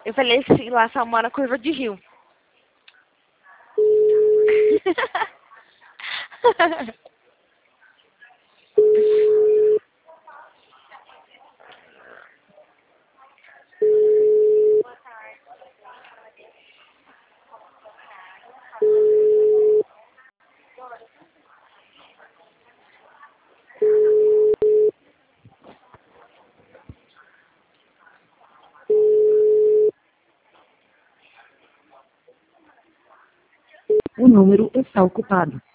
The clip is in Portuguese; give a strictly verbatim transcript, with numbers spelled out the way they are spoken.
Eu falei assim, lá só mora Curva de Rio. O número está ocupado.